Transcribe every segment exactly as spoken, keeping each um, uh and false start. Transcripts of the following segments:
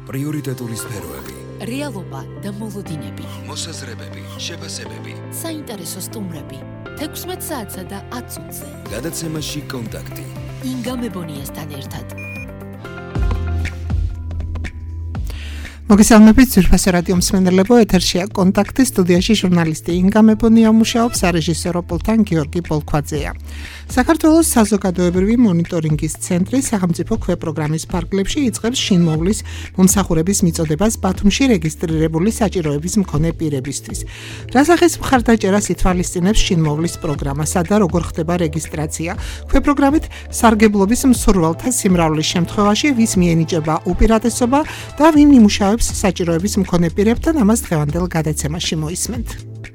პრიორიტეტული სფეროები, რეალობა და მოლოდინები, მოსაზრებები, შეფასებები, საინტერესო სტუმრები, თექვსმეტ საათსა და ათ წუთზე. გადაცემაში კონტაქტი. ინგა მებონიასთან ერთად. მოგესალმებით ძვირფასო რადიო მსმენელებო, ეთერშია კონტაქტი, სტუდიაში ჟურნალისტი ინგა მებონია მუშაობს, სარეჟისორო პულტთან გიორგი პოლქვაძეა. საქართველოს საზოგადოებრივი მონიტორინგის ცენტრი სახელმწიფო ქვეპროგრამის ფარგლებში იწყებს შინმოვლის მომსახურების მიწოდებას ბათუმში რეგისტრირებული საჭიროების მქონე პირებისთვის. რასახის მხარდაჭერას ითვალისწინებს შინმოვლის პროგრამასა და როგორ ხდება რეგისტრაცია? ქვეპროგრამით სარგებლობის მსურველთა სიმრავლის შემთხვევაში ვის მიენიჭება უპირატესობა და ვინ იმუშავებს საჭიროების მქონე პირებთან, ამას დღევანდელ გადაცემაში მოისმენთ.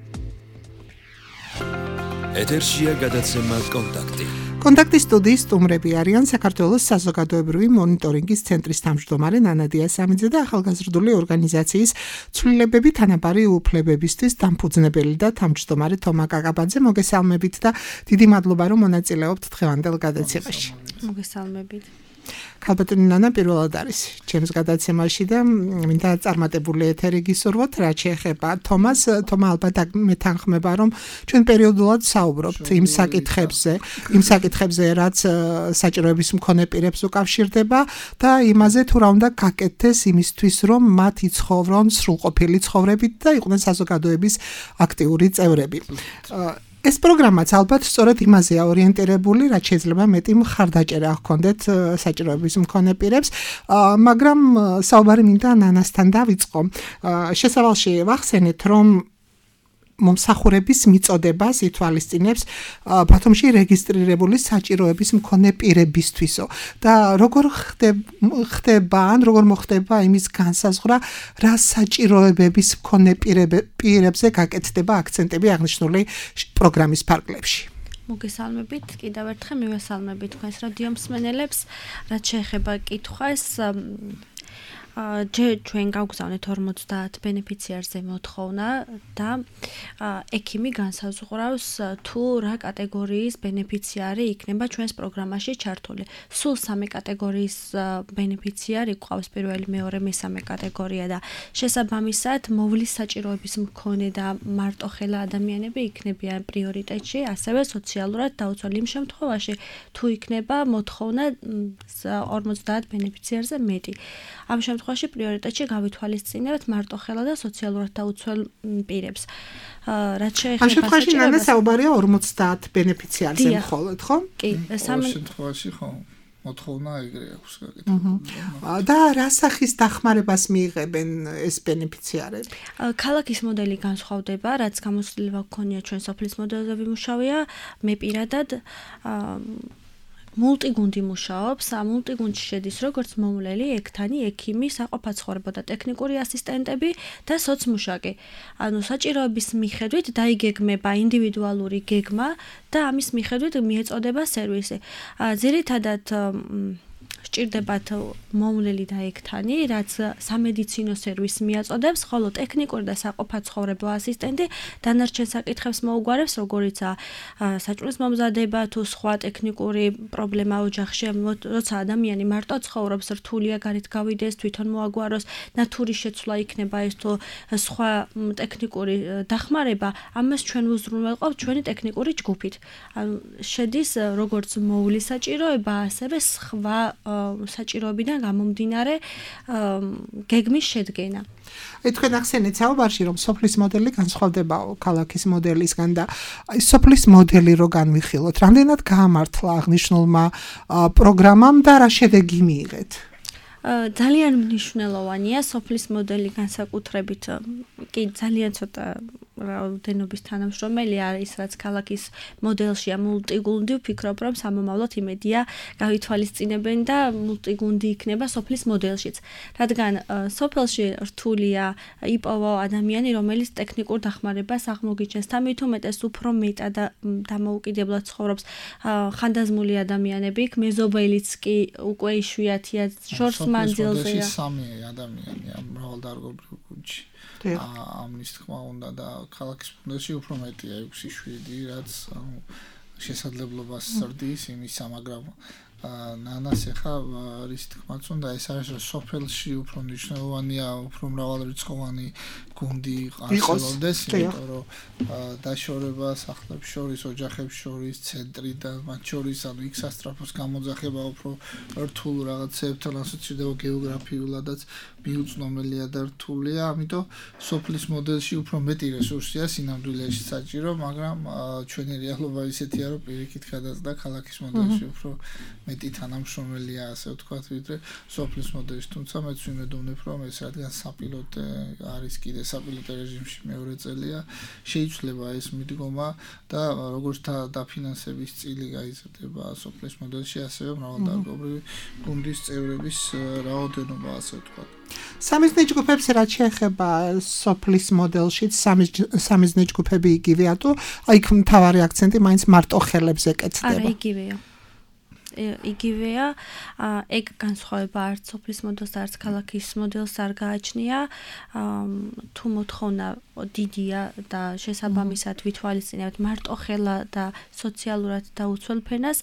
ეთერშია გადაცემა კონტაქტი. კონტაქტის სტუდიის სტუმრები არიან საქართველოს საზოგადოებრივი მონიტორინგის ცენტრის თავმჯდომარე ნანა დიასამიძე და ახალგაზრდული ორგანიზაციის ცვლილებები თანაბარი უფლებებისთვის დამფუძნებელი და თავმჯდომარე თომა კაკაბაძე. მოგესალმებით და დიდი მადლობა რომ მონაწილეობთ დღევანდელ გადაცემაში. მოგესალმებით. ქალბატონი ნანა პირველად არის ჩემს გადაცემაში და მინდა წარმატებული ეთერი გისურვოთ, რაც შეეხება თომას. თომა ალბათ მეთანხმება, რომ ჩვენ პერიოდულად საუბრობთ იმ საკითხებზე, იმ საკითხებზე, რაც საჭიროების მქონე პირებს უკავშირდება და იმაზე თუ რა უნდა გაკეთდეს იმისთვის, რომ მათ იცხოვრონ სრულყოფილი ცხოვრებით და იყვნენ საზოგადოების აქტიური წევრები. ეს პროგრამაც ალბათ სწორედ იმაზეა ორიენტირებული, რაც შეიძლება მეტი მხარდაჭერა ჰქონდეთ საჭიროების მქონე პირებს, მაგრამ საუბარი მინდა ნანასთან დავიწყო. შესავალში ვახსენეთ, რომ მომსახურების მიწოდებას ითვალისწინებს ბათუმში რეგისტრირებული საჭიროების მქონე პირებისთვისო და როგორ ხდება ან როგორ მოხდება იმის განსაზღვრა, რა საჭიროებების მქონე პირებზე გაკეთდება აქცენტები აღნიშნული პროგრამის ფარგლებში. მოგესალმებით, კიდევ ერთხელ მივესალმებით თქვენს რადიო მსმენელებს, რაც შეეხება კითხვას. ჯერ ჩვენ გავგზავნეთ ორმოცდაათ ბენეფიციარზე მოთხოვნა და ექიმი განსაზღვრავს თუ რა კატეგორიის ბენეფიციარი იქნება ჩვენს პროგრამაში ჩართული. სულ სამი კატეგორიის ბენეფიციარი გვყავს, პირველი, მეორე, მესამე კატეგორია და შესაბამისად მოვლის საჭიროების მქონე და მარტოხელა ადამიანები იქნებიან პრიორიტეტში, ასევე სოციალურად დაუცველი იმ შემთხვევაში თუ იქნება მოთხოვნა ორმოცდაათ ბენეფიციარზე მეტი. ამ შემთხვევაში პრიორიტეტში გავითვალისწინებთ მარტოხელა და სოციალურად დაუცველ პირებს. რაც შეეხება ამ შემთხვევაში ნანა საუბარია ორმოცდაათ ბენეფიციარზე მხოლოდ, ხო? კი, სამი შემთხვევაში ხო. მოთხოვნა ეგრე აქვს გაკეთებული. და რა სახის დახმარებას მიიღებენ ეს ბენეფიციარები? ქალაქის მოდელი განსხვავდება, რაც გამოცდილება გქონია ჩვენ სოფლის მოდელზე ვიმუშავია, მე პირადად მულტიგუნდი მუშაობს. ამ მულტიგუნდში შედის როგორც მომვლელი, ექთანი, ექიმი, საყოფაცხოვრებო და ტექნიკური ასისტენტები და სოცმუშაკი. ანუ საჭიროების მიხედვით დაიგეგმება ინდივიდუალური გეგმა და ამის მიხედვით მიეწოდება სერვისი. ძირითადად სჭირდებათ მომვლელი და ექთანი, რაც სამედიცინო სერვისს მიაწოდებს, ხოლო ტექნიკური და საყოფაცხოვრებო ასისტენტი დანარჩენ საკითხებს მოუგვარებს, როგორიცაა საჭმლის მომზადება თუ სხვა ტექნიკური პრობლემა ოჯახში, როცა ადამიანი მარტო ცხოვრობს, რთულია გარეთ გავიდეს, თვითონ მოაგვაროს, ნათურის შეცვლა იქნება ეს თუ სხვა ტექნიკური დახმარება, ამას ჩვენ უზრუნველყოფთ ჩვენი ტექნიკური ჯგუფით. ანუ შედის როგორც მოვლის საჭიროება, ასევე სხვა საჭიროებიდან გამომდინარე გეგმის შედგენა. აი თქვენ ახსენეთ საუბარში, რომ სოფლის მოდელი განსხვავდება ქალაქის მოდელისგან და აი სოფლის მოდელი რო განვიხილოთ, რამდენად გაამართლა აღნიშნულმა პროგრამამ და რა შედეგი მიიღეთ? ძალიან მნიშვნელოვანია სოფლის მოდელი განსაკუთრებით კი ძალიან ცოტა რაოდენობის თანამშრომელი არის, რაც ქალაქის მოდელშია მულტიგუნდი, ვფიქრობ, რომ სამომავლოდ იმედია გავითვალისწინებენ და მულტიგუნდი იქნება სოფლის მოდელშიც. რადგან სოფელში რთულია იპოვო ადამიანი, რომელიც ტექნიკურ დახმარებას აღმოგიჩენს, თამით უმეტეს უფრო მეტად დამოუკიდებლად ცხოვრობს ხანდაზმული ადამიანები, მეზობელიც კი უკვე იშვიათია, შორს მანძილზეა. სამი ადამიანი ამ მრავალდარგობრივ გუნდში. ამის თქმა უნდა და ქალაქის მოდელში უფრო მეტია ექვსი შვიდი, რაც შესაძლებლობას სრდის იმისა, მაგრამ ნანას ეხა რის თქმაც უნდა ეს არის რომ სოფელში უფრო მნიშვნელოვანია უფრო მრავალრიცხოვანი გუნდი არსებობდეს იმიტომ რომ დაშორება სახლებს შორის ოჯახებს შორის ცენტრიდან მათ შორის ანუ იქ სასტრაფოს გამოძახება უფრო რთულ რაღაცებთან ასოცირდება გეოგრაფიულადაც მიუწვდომელია და რთულია ამიტომ სოფლის მოდელში უფრო მეტი რესურსია სინამდვილეში საჭირო მაგრამ ჩვენი რეალობა ისეთია რომ პირიქით გადაწყდა ქალაქის მოდელში უფრო მეტი თანამშრომელია ასე ვთქვათ ვიდრე სოფლის მოდელში თუმცა მეც ვიმედოვნებ რომ ეს რადგან საპილოტე არის კიდე საპილოტე რეჟიმში მეორე წელია შეიცვლება ეს მიდგომა და როგორც დაფინანსების წილი გაიზრდება სოფლის მოდელში ასევე მრავალდარგობრივი გუნდის წევრების რაოდენობა ასე ვთქვათ სამიზნე ჯგუფებს რაც შეეხება სოფლის მოდელში სამიზნე ჯგუფები იგივეა თუ აი მთავარი აქცენტი მაინც მარტო ხელებზე კეთდება არა იგივეა იგივეა ეგ განსხვავება არც სოფლის მოდელს არც ქალაქის მოდელს არ გააჩნია თუ მოთხოვნა დიდია და შესაბამისად ვითვალისწინებთ მარტო ხელა და სოციალურად დაუცველ ფენას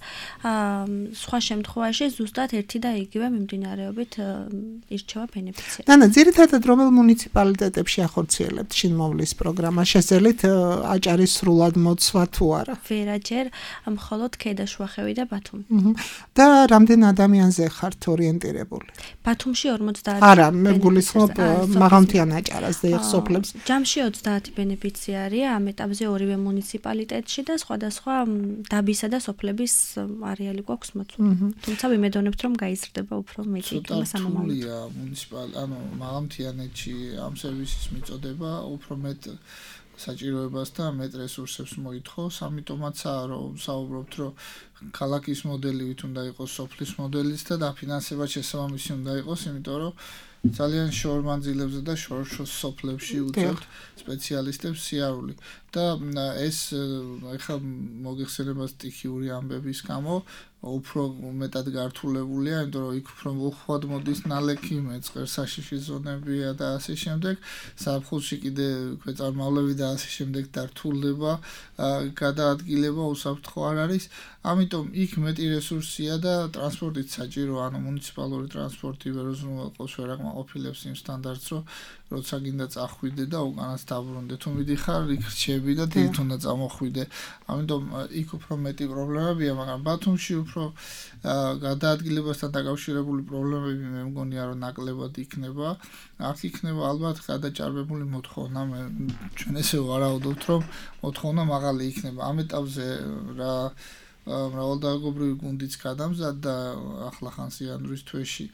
სხვა შემთხვევაში ზუსტად ერთი და იგივე მიმდინარეობით ირჩევა ბენეფიციარი. ნანა, ძირითადად რომელ მუნიციპალიტეტებში ახორციელებთ შინმოვლის პროგრამა? შეძელით აჭარის სრულად მოცვა თუ არა? ვერაჯერ, მხოლოდ ქედაშუახევი და ბათუმი. და რამდენ ადამიანზე ხართ ორიენტირებული? ბათუმში ორმოცდაათი. არა, მე გულისხმობ მაღალმთიან აჭარას და ეხ სოფლებს. ჯამში ოცდაათი ბენეფიციარია ამ ეტაპზე ორივე მუნიციპალიტეტში და სხვადასხვა დაბისა და სოფლების არეალი გვაქვს მოცული. თუმცა ვიმედოვნებთ რომ გაიზრდება უფრო მეტი სამომავლოდ. ცოტა მუნიციპალ, ანუ მაღალმთიანეთში ამ სერვისის მიწოდება უფრო მეტ საჭიროებას და მეტ რესურსებს მოითხოვს, ამიტომაცაა რომ საუბრობთ რომ ქალაქის მოდელივით უნდა იყოს სოფლის მოდელიც და დაფინანსება შესაბამისი უნდა იყოს, იმიტომ რომ ძალიან შორ მანძილებზე და შორ სოფლებში უწევთ სპეციალისტებს სიარული და ეს ეხლა მოგეხსენება სტიქიური ამბების გამო უფრო მეტად გართულებულია, იმიტომ რომ იქ უფრო უხვად მოდის ნალექი, მეწყერ საშიში ზონებია და ასე შემდეგ, საფხულში კიდე ქვეწარმავლები და ასე შემდეგ დართულდება, გადაადგილება უსაფრთხო არ არის, ამიტომ იქ მეტი რესურსია და ტრანსპორტით საჭირო, ანუ მუნიციპალური ტრანსპორტი ვერ უზრუნველყოფს ვერ აკმაყოფილებს იმ სტანდარტს, რომ როცა გინდა წახვიდე და უკანაც დაბრუნდე, თუ მიდიხარ, იქ რჩები და დილით უნდა წამოხვიდე. ამიტომ იქ უფრო მეტი პრობლემებია, მაგრამ ბათუმში უფრო გადაადგილებასთან დაკავშირებული პრობლემები მე მგონია რომ ნაკლებად იქნება. აქ იქნება ალბათ გადაჭარბებული მოთხოვნა, მე ჩვენ ესე ვარაუდობთ რომ მოთხოვნა მაღალი იქნება. ამ ეტაპზე რა მრავალდარგობრივი გუნდიც გადამზადდა ახლახანს იანვრის თვეში.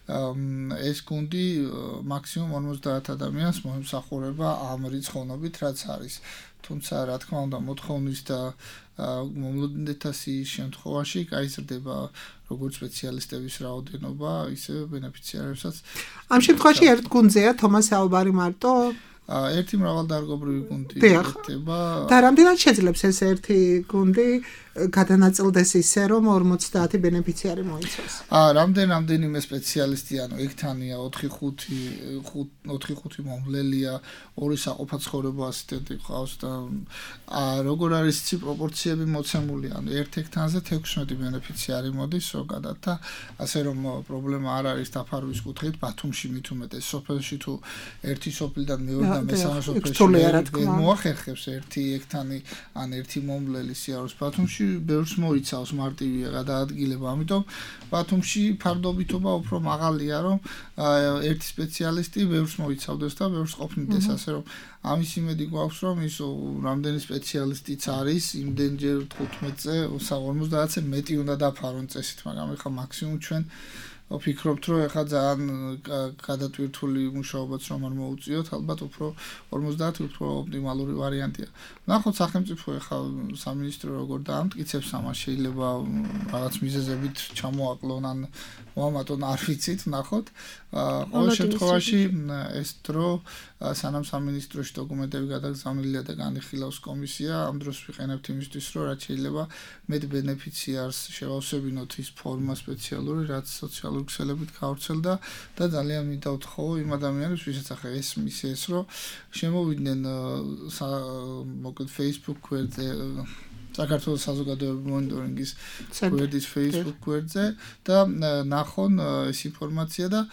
ეს გუნდი მაქსიმუმ ორმოცდაათ ადამიანს მომსახურება ამ რიცხოვნობით რაც არის. თუმცა რა თქმა უნდა მოთხოვნის და მომლოდნეთასის შემთხვევაში გაიზრდება როგორც სპეციალისტების რაოდენობა, ისე ბენეფიციარებსაც. ამ შემთხვევაში ერთ გუნდზეა თომას ალბარი მარტო ერთი მრავალდარგობრივი გუნდი იქნება. და რამდენად შეძლებს ეს ერთი გუნდი გადანაწილდეს ისე რომ ორმოცდაათი ბენეფიციარი მოიცავს? აა რამდენ რამდენიმე სპეციალისტი, ანუ ექთანია ოთხი ხუთი ოთხი ხუთი მომვლელია, ორი საყოფაცხოვრებო ასისტენტი ყავს და აა როგორ არის იცი პროპორციები მოცემული, ანუ ერთ ექთანზე თექვსმეტი ბენეფიციარი მოდის ზოგადად და ასე რომ პრობლემა არ არის დაფარვის კუთხით, ბათუმში მით უმეტეს სოფელში თუ ერთი სოფლიდან მეორე და მესამე სოფელში მოახერხებს ერთი ექთანი ან ერთი მომვლელი სიაროს ბათუმში ბევრს მოიცავს მარტივია გადაადგილება, ამიტომ ბათუმში ფარდობითობა უფრო მაღალია, რომ ერთი სპეციალისტი ბევრს მოიცავდეს და ბევრს ყოფნიდეს, ასე რომ ამის იმედი გვაქვს, რომ ის რამდენი სპეციალისტიც არის, იმდენჯერ თხუთმეტზე, ორმოცდაათზე მეტი უნდა დაფარონ წესით, მაგრამ ეხლა მაქსიმუმ ჩვენ ვფიქრობთ, რომ ეხლა ძალიან გადატვირთული მუშაობაც რომ არ მოუწიოთ, ალბათ უფრო ორმოცდაათი უფრო ოპტიმალური ვარიანტია. ნახოთ სახელმწიფო ეხლა სამინისტრო როგორ დაამტკიცებს ამას, შეიძლება რაღაც მიზეზებით ჩამოაკლონ ან მოამატონ, არ ვიცით, ნახოთ. ყოველ შემთხვევაში ეს დრო სანამ სამინისტროში დოკუმენტები გადაგზავნილია და განიხილავს კომისია, ამ დროს ვიყენებთ იმისთვის, რომ რაც შეიძლება მეტ ბენეფიციარს შევავსებინოთ ის ფორმა სპეციალური, რაც სოციალურ ქსელებით გავრცელდა და ძალიან მინდა ვთხოვო იმ ადამიანებს, ვისაც ახლა ესმის ეს, რომ შემოვიდნენ მოკლედ Facebook გვერდზე საქართველოს საზოგადოებრივი მონიტორინგის გვერდის Facebook გვერდზე და ნახონ ეს ინფორმაცია და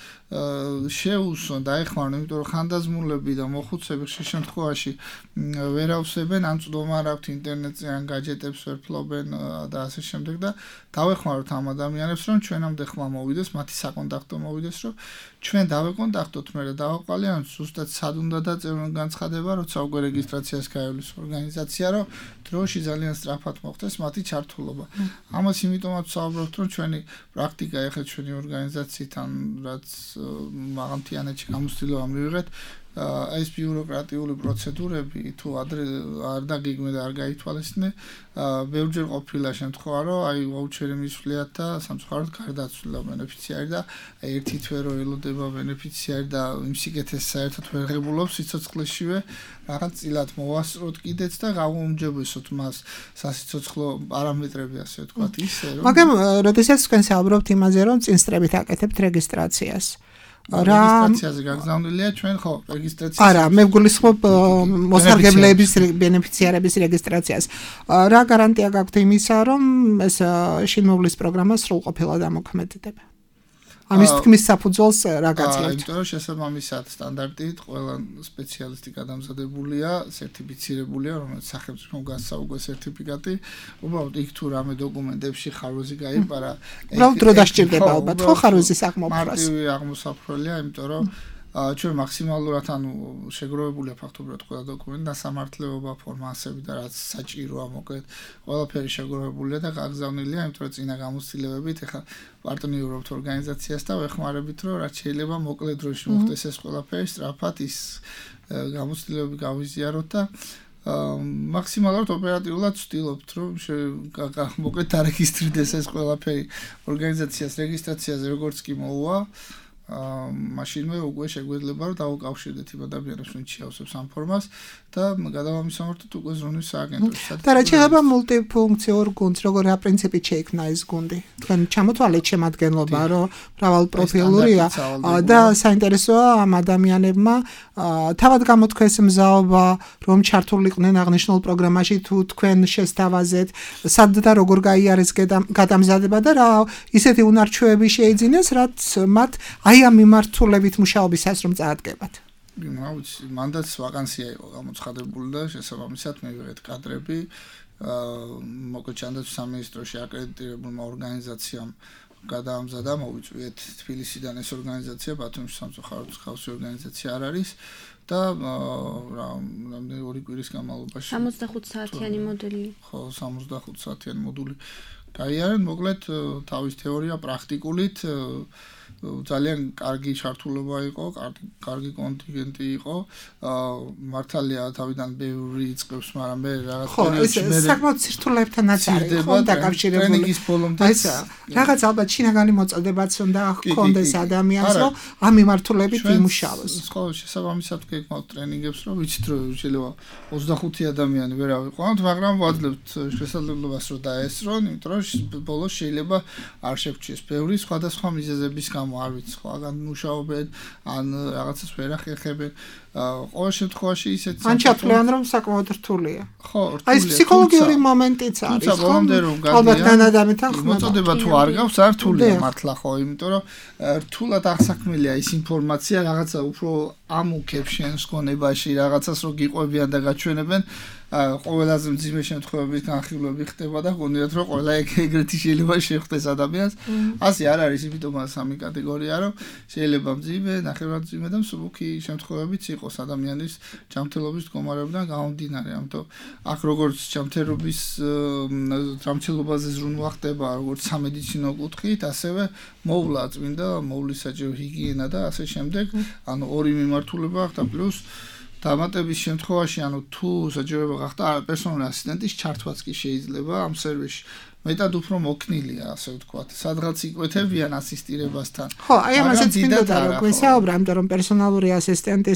შეუსვან და ეხმარონ, იმიტომ რომ ხანდაზმულები და მოხუცები ხშირ შემთხვევაში ვერ ავსებენ, ან წვდომა არ აქვთ ინტერნეტზე, ან გაჯეტებს ვერ ფლობენ და ასე შემდეგ და დავეხმაროთ ამ ადამიანებს, რომ ჩვენამდე ხმა მოვიდეს, მათი საკონტაქტო მოვიდეს, რომ ჩვენ დავეკონტაქტოთ მე და დავაყალიანოთ ზუსტად სად უნდა დაწერონ განცხადება, როცა უკვე რეგისტრაციას გაივლის ორგანიზაცია, რომ დროში ძალიან სწრაფად მოხდეს მათი ჩართულობა. ამას იმიტომაც ვსაუბრობთ, რომ ჩვენი პრაქტიკა ეხლა ჩვენი ორგანიზაციიდან რაც მაღალმთიანეთში გამოცდილება მივიღეთ, ეს ბიუროკრატიული პროცედურები თუ ადრე არ დაგიგმე და არ გაითვალისწინე, ბევრჯერ ყოფილა შემთხვევა, რომ აი ვაუჩერი მისვლიათ და სამწუხაროდ გარდაცვლილა ბენეფიციარი და ერთი თვე რო ელოდება ბენეფიციარი და იმ სიკეთეს საერთოდ ვერ ღებულობს სიცოცხლეშივე, რაღაც წილად მოვასწროთ კიდეც და გავუმჯობესოთ მას სასიცოცხლო პარამეტრები, ასე ვთქვათ, ისე რომ მაგრამ როდესაც თქვენ საუბრობთ იმაზე, რომ წინსწრებით აკეთებთ რეგისტრაციას, რეგისტრაციაზე გაგზავნილია ჩვენ ხო რეგისტრაცია არა მე ვგულისხმობ მოსარგებლეების ბენეფიციარების რეგისტრაციას რა გარანტია გაქვთ იმისა რომ ეს შინმოვლის პროგრამა სრულყოფილად ამოქმედდება ამის თქმის საფუძველს რა გაცლებთ იმიტომ რომ შესაბამისად სტანდარტით ყველა სპეციალისტი გადამზადებულია სერტიფიცირებულია რომელიც სახელმწიფომ გასცა უკვე სერტიფიკატი უბრალოდ იქ თუ რამე დოკუმენტებში ხარვეზი გაიპარა უბრალოდ დრო დასჭირდება ალბათ ხო ხარვეზის აღმოფხვრას მარტივი აღმოსაფრთხოა იმიტომ რომ ჩვენ მაქსიმალურად ანუ შეგროვებულია ფაქტობრივად ყველა დოკუმენტი და სამართლებობა ფორმასები და რაც საჭიროა მოკლედ ყველაფერი შეგროვებულია და გაგზავნილია იმიტომ რომ წინა გამოცდილებებით ეხლა პარტნიორობთ ორგანიზაციას და ვეხმარებით რომ რაც შეიძლება მოკლედ დროში მოხდეს ეს ყველაფერი სწრაფად ის გამოცდილებები გავიზიაროთ და მაქსიმალურად ოპერატიულად ვცდილობთ რომ მოკლედ დარეგისტრდეს ეს ყველაფერი ორგანიზაციას რეგისტრაციაზე როგორც კი მოუვა მაშინვე უკვე შეგვეძლება რომ დავუკავშირდეთ იმ ადამიანებს ვინც შეავსებს ამ ფორმას და გადავამისამართოთ უკვე ზრუნვის სააგენტოში. და რა შეიძლება მულტიფუნქციურ გუნდს როგორია პრინციპით შეიქმნა ეს გუნდი? თქვენ ჩამოთვალეთ შემადგენლობა რომ მრავალპროფილურია და საინტერესოა ამ ადამიანებმა თავად გამოთქვეს მზაობა რომ ჩართულიყვნენ აღნიშნულ პროგრამაში თუ თქვენ შესთავაზეთ სად და როგორ გაიარეს გადამზადება და რა ისეთი უნარჩვევები შეიძინეს რაც მათ აი ამ მიმართულებით მუშაობისას რომ წაადგებათ. ვიცი, მანდაც ვაკანსია იყო გამოცხადებული და შესაბამისად მივიღეთ კადრები. მოკლედ ჩანდაც სამინისტროში აკრედიტირებულმა ორგანიზაციამ გადაამზადა, მოვიწვიეთ თბილისიდან ეს ორგანიზაცია, ბათუმში სამწუხაროდ ხალხი ორგანიზაცია არ არის და რა რამდენი ორი კვირის განმავლობაში სამოცდახუთ საათიანი მოდელი. ხო, სამოცდახუთ საათიანი მოდული გაიარეთ, მოკლედ თავის თეორია პრაქტიკულით ძალიან კარგი ჩართულობა იყო, კარგი კონტინგენტი იყო. მართალია თავიდან ბევრი იწყებს, მაგრამ მე რაღაც პერიოდში მე საკმაოდ სირთულეებთანაც არის ხო დაკავშირებული. ტრენინგის ბოლომდე რაღაც ალბათ შინაგანი მოწოდებაც უნდა ჰქონდეს ადამიანს, რომ ამ მიმართულებით იმუშაოს. ხო, შესაბამისად გეკმავთ ტრენინგებს, რომ ვიცით რომ შეიძლება ოცდახუთი ადამიანი ვერ ავიყვანოთ, მაგრამ ვაძლევთ შესაძლებლობას რომ დაესწრონ, იმიტომ რომ ბოლოს შეიძლება არ შეგვჩიეს ბევრი სხვადასხვა მიზეზების გამო არ ვიცი სხვაგან მუშაობენ ან რაღაცას ვერ ახერხებენ ყოველ შემთხვევაში ისეთ ან ჩათვლიან რომ საკმაოდ რთულია ხო რთულია აი ფსიქოლოგიური მომენტიც არის თუმცა ბოლომდე რომ ალბათ განადამეთან მოწოდება თუ არ გაქვს არ რთულია მართლა ხო იმიტომ რომ რთულად აღსაქმელია ის ინფორმაცია რაღაცა უფრო ამუქებს შენს გონებაში რაღაცას რო გიყვებიან და გაჩვენებენ ყველაზე მძიმე შემთხვევების განხილვები ხდება და გონიათ რომ ყველა ეგრეთი შეიძლება შეხვდეს ადამიანს ასე არ არის იმიტომ სამი კატეგორია რომ შეიძლება მძიმე ნახევრად მძიმე და მსუბუქი შემთხვევებიც იყოს ადამიანის ჯანმრთელობის მდგომარეობიდან გამომდინარე ამიტომ აქ როგორც ჯანმრთელობის ჯანმრთელობაზე ზრუნვა ხდება როგორც სამედიცინო კუთხით ასევე მოვლა წმინდა მოვლისაჭირო ჰიგიენა და ასე შემდეგ ანუ ორი მიმართულება აქვს და პლუს დამატების შემთხვევაში ანუ თუ საჭიროება გახდა პერსონალური ასისტენტის ჩართვაც კი შეიძლება ამ სერვისში მეტად უფრო მოქნილია, ასე ვთქვათ, სადღაც იკვეთებიან ასისტირებასთან. ხო, აი ამასაც მინდოდა რომ გვესაუბრა, იმიტომ რომ პერსონალური ასისტენტის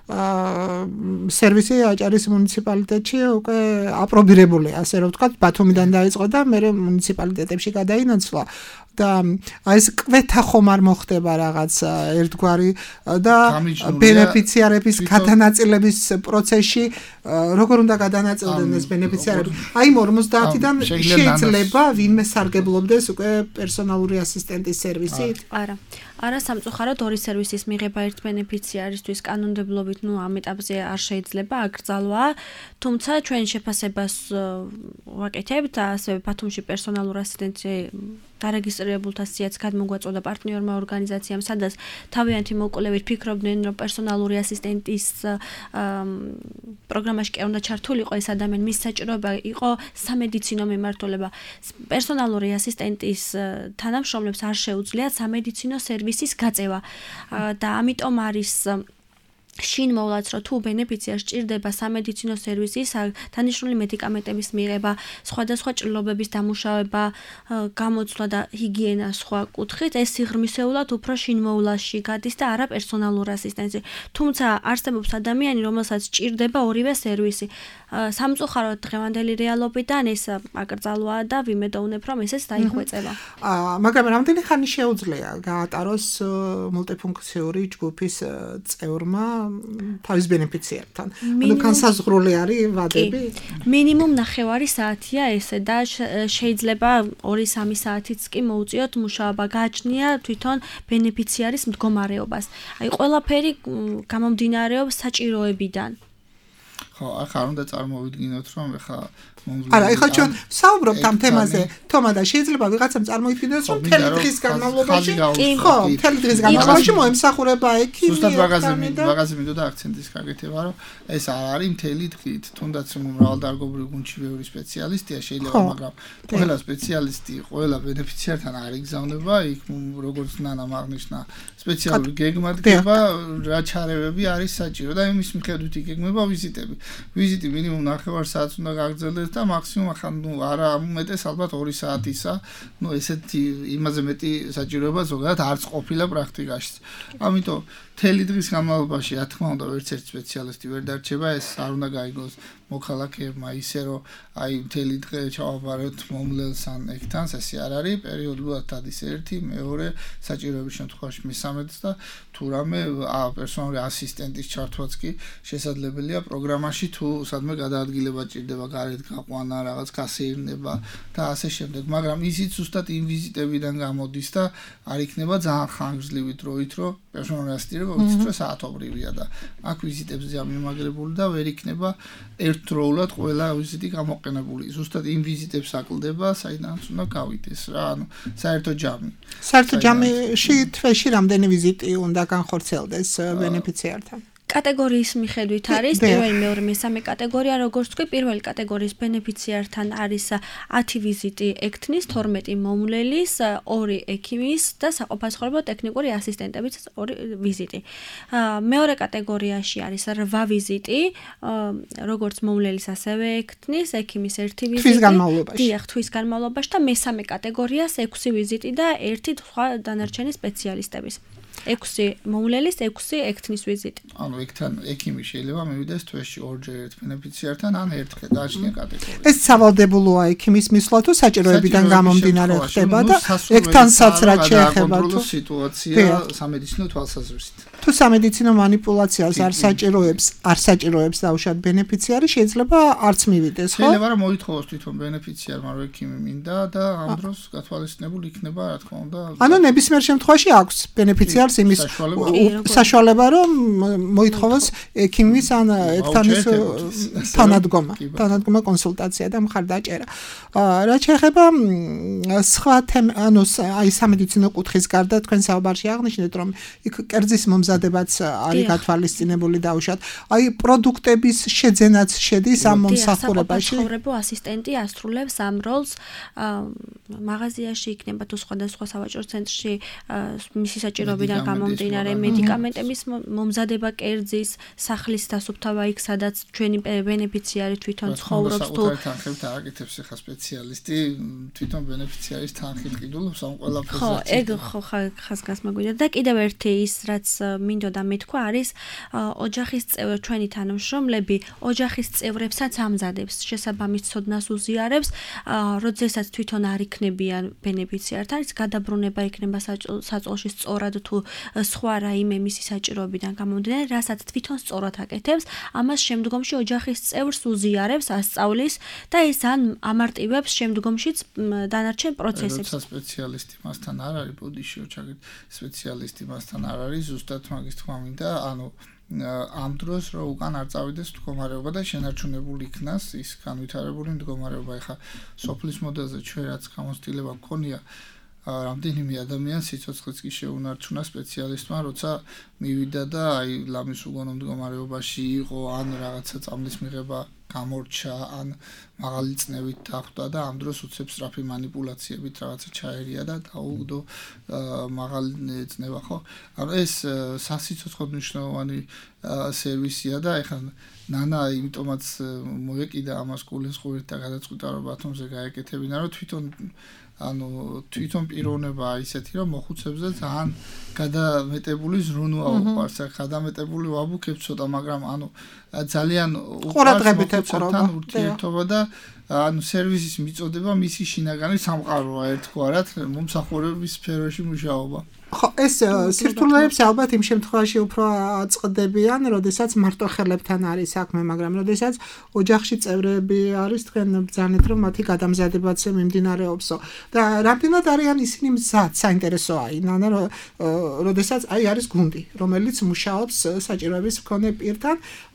აა სერვისი აჭარის მუნიციპალიტეტში უკვე აპრობირებულია, ასე რომ ვთქვათ, ბათუმიდან დაიწყო და მე მუნიციპალიტეტებში გადაინაცვლა. და აი ეს კვეთა ხომ არ მოხდება რაღაც ერთგვარი და ბენეფიციარების გადანაწილების პროცესში როგორ უნდა გადანაწილდნენ ეს ბენეფიციარები? აი ორმოცდაათიდან შეიძლება ვინმე სარგებლობდეს უკვე პერსონალური ასისტენტის სერვისით? არა. არა, სამწუხაროდ ორი სერვისის მიღება ერთ ბენეფიციარისთვის კანონმდებლობით, ну, ამ ეტაპზე არ შეიძლება, აკრძალვა, თუმცა ჩვენ შეფასებას ვაკეთებთ, ასევე ბათუმში პერსონალურ ასისტენტზე დარეგისტრირებულთა სიაც გადმოგვაწოდა პარტნიორმა ორგანიზაციამ, სადაც თავიანთი მოკვლევით ფიქრობდნენ, რომ პერსონალური ასისტენტის პროგრამაში კი უნდა ჩართულიყო ეს ადამიანი, მის საჭიროება იყო სამედიცინო მიმართულება. პერსონალური ასისტენტის თანამშრომლებს არ შეუძლიათ სამედიცინო სერვისის გაწევა და ამიტომ არის შინ მოვლაც რომ თუ ბენეფიციარს სჭირდება სამედიცინო სერვისის დანიშნული მედიკამენტების მიღება, სხვადასხვა ჭრილობების დამუშავება, გამოცვლა და ჰიგიენა სხვა კუთხით, ეს სიღრმისეულად უფრო შინ მოვლაში გადის და არა პერსონალურ ასისტენტზე. თუმცა არსებობს ადამიანი, რომელსაც სჭირდება ორივე სერვისი. სამწუხაროდ დღევანდელი რეალობიდან ეს აკრძალვაა და ვიმედოვნებ, რომ ესეც დაიხვეწება. მაგრამ რამდენი ხანი შეუძლია გაატაროს მულტიფუნქციური ჯგუფის წევრმა თავის ბენეფიციართან. ანუ განსაზღვრული არის ვადები? მინიმუმ ნახევარი საათია ესე და შეიძლება ორი სამი საათიც კი მოუწიოთ მუშაობა, გააჩნია თვითონ ბენეფიციარის მდგომარეობას. აი ყველაფერი გამომდინარეობს საჭიროებიდან. ხო, ახლა უნდა წარმოვიდგინოთ, რომ ახლა არა, ეხლა ჩვენ საუბრობთ ამ თემაზე, თომა და შეიძლება ვიღაცამ წარმოიდგინოს, რომ მთელი დღის განმავლობაში, ხო, მთელი დღის განმავლობაში მოემსახურება ექიმი. ზუსტად მაგაზე მაგაზე მინდოდა აქცენტის გაკეთება, რომ ეს არ არის მთელი დღით, თუნდაც მრავალდარგობრივ გუნდში ბევრი სპეციალისტია შეიძლება, მაგრამ ყველა სპეციალისტი, ყველა ბენეფიციართან არ იგზავნება, იქ როგორც ნანამ აღნიშნა, სპეციალური გეგმა დგება, რა ჩარევები არის საჭირო და იმის მიხედვით იგეგმება ვიზიტები. ვიზიტი მინიმუმ ნახევარ საათს უნდა გაგრძელდეს და მაქსიმუმ ახლა ნუ არა უმეტეს ალბათ ორი საათისა, ნუ ესეთი იმაზე მეტი საჭიროება ზოგადად არც ყოფილა პრაქტიკაში. ამიტომ მთელი დღის განმავლობაში, რა თქმა უნდა, ვერც ერთ სპეციალისტი ვერ დარჩება, ეს არ უნდა გაიგოს მოქალაქეებმა ისე რომ აი მთელი დღე ჩავაბაროთ მომლელს ან ექთანს, ესე არ არის, პერიოდულად დადის ერთი, მეორე საჭიროების შემთხვევაში მესამეც და თუ რამე პერსონალური ასისტენტის ჩართვაც კი შესაძლებელია პროგრამაში თუ სადმე გადაადგილება ჭირდება, გარეთ გაყვანა, რაღაც გასეირნება და ასე შემდეგ, მაგრამ ისიც ზუსტად იმ ვიზიტებიდან გამოდის და არ იქნება ძალიან ხანგრძლივი დროით, რომ პერსონალური ასისტირება ვიცით რომ საათობრივია და აქ ვიზიტებზეა მიმაგრებული და ვერ იქნება ერთდროულად ყველა ვიზიტი გამოყენებული. ზუსტად იმ ვიზიტებს აკლდება, საიდანაც უნდა გავიდეს რა, ანუ საერთო ჯამი. საერთო ჯამში თვეში რამდენი ვიზიტი უნდა განხორციელდეს ბენეფიციართან? კატეგორიის მიხედვით არის პირველი, მეორე, მესამე კატეგორია, როგორც თქვი, პირველი კატეგორიის ბენეფიციართან არის ათი ვიზიტი ექთნის, თორმეტი მომვლელის, ორი ექიმის და საყოფაცხოვრებო ტექნიკური ასისტენტების ორი ვიზიტი. მეორე კატეგორიაში არის რვა ვიზიტი, როგორც მომვლელის, ასევე ექთნის, ექიმის ერთი ვიზიტი. თვის განმავლობაში. დიახ, თვის განმავლობაში და მესამე კატეგორიას ექვსი ვიზიტი და ერთი სხვა დანარჩენი სპეციალისტების. ექვსი მომვლელის, ექვსი ექთნის ვიზიტი. ანუ ექთან ექიმი შეიძლება მივიდეს თვეში ორჯერ ერთ ბენეფიციართან ან ერთხელ გააჩნია კატეგორია. ეს სავალდებულოა ექიმის მისვლა თუ საჭიროებიდან გამომდინარე ხდება და ექთანსაც რაც შეეხება თუ სიტუაცია სამედიცინო თვალსაზრისით. თუ სამედიცინო манипуляციას არ საჭიროებს, არ საჭიროებს დაუშვათ ბენეფიციარი, შეიძლება არც მივიდეს, ხო? შეიძლება რომ მოითხოვოს თვითონ ბენეფიციარმა რომ ექიმი მინდა და ამ დროს გათვალისწინებული იქნება, რა თქმა უნდა. ანუ ნებისმიერ შემთხვევაში აქვს ბენეფიციარს იმის საშუალება რომ მოითხოვოს ექიმის ან ექთანის თანადგომა, თანადგომა კონსულტაცია და მხარდაჭერა. რაც შეეხება სხვა თემა, ანუ აი სამედიცინო კუთხის გარდა თქვენ საუბარში აღნიშნეთ რომ იქ კერძის მომზადებაც არის გათვალისწინებული დაუშვათ. აი პროდუქტების შეძენაც შედის ამ მომსახურებაში. საყოფაცხოვრებო ასისტენტი ასრულებს ამ როლს მაღაზიაში იქნება თუ სხვადასხვა სავაჭრო ცენტრში მისი საჭიროებიდან გამომდინარე მედიკამენტების მომზადება კერძის, სახლის დასუფთავა იქ, სადაც ჩვენი ბენეფიციარი თვითონ ცხოვრობს თუ თანხებს დააკეთებს ხა სპეციალისტი თვითონ ბენეფიციარის თანხით ყიდულობს ამ ყველაფერს. ხო, ეგ ხო ხაზგას მაგვიდა და კიდევ ერთი ის რაც მინდოდა მეთქვა არის ოჯახის წევრ ჩვენი თანამშრომლები ოჯახის წევრებსაც ამზადებს შესაბამის ცოდნას უზიარებს, როდესაც თვითონ არ იქნებიან ბენეფიციართან, ის გადაბრუნება იქნება საწოლში სწორად თუ სხვა რაიმე მისი საჭიროებიდან გამომდინარე, რასაც თვითონ სწორად აკეთებს, ამას შემდგომში ოჯახის წევრს უზიარებს, ასწავლის და ეს ან ამარტივებს შემდგომშიც დანარჩენ პროცესებს. როცა სპეციალისტი მასთან არ არის, ბოდიში ოჯახის სპეციალისტი მასთან არ არის, ზუსტად მაგის თქმა მინდა, ანუ ამ დროს რო უკან არ წავიდეს მდგომარეობა და შენარჩუნებული იქნას ის განვითარებული მდგომარეობა. ეხა სოფლის მოდელზე ჩვენ რაც გამოცდილება გქონია რამდენიმე ადამიანს სიცოცხლეც კი შეუნარჩუნა სპეციალისტმა, როცა მივიდა და აი ლამის უგონო მდგომარეობაში იყო, ან რაღაცა წამლის მიღება გამორჩა, ან მაღალი წნევით დახვდა და ამ დროს უცებ სწრაფი манипуляციებით რაღაცა ჩაერია და დაუგდო მაღალი წნევა, ხო? ანუ ეს სასიცოცხლო მნიშვნელოვანი სერვისია და ეხლა ნანა იმიტომაც მოეკიდა ამას გულის ყურით და გადაწყვიტა რომ ბათუმზე გაეკეთებინა, რომ თვითონ ანუ თვითონ პიროვნება ისეთი რომ მოხუცებზე ძალიან გადამეტებული ზრუნვა უყარს, გადამეტებული ვაბუქებს ცოტა, მაგრამ ანუ ძალიან ყურადღებით ეპყრობა ურთიერთობა და ანუ სერვისის მიწოდება მისი შინაგანი სამყაროა ერთგვარად მომსახურების სფეროში მუშაობა. ხო, ეს სირთულეებს ალბათ იმ შემთხვევაში უფრო აწყდებიან, როდესაც მარტო ხელებთან არის საქმე, მაგრამ როდესაც ოჯახში წევრები არის, თქვენ ბრძანეთ, რომ მათი გადამზადებაც მიმდინარეობსო. და რამდენად არიან ისინი მზად, საინტერესოა, ნანა, როდესაც აი არის გუნდი, რომელიც მუშაობს საჭიროების მქონე პირთან,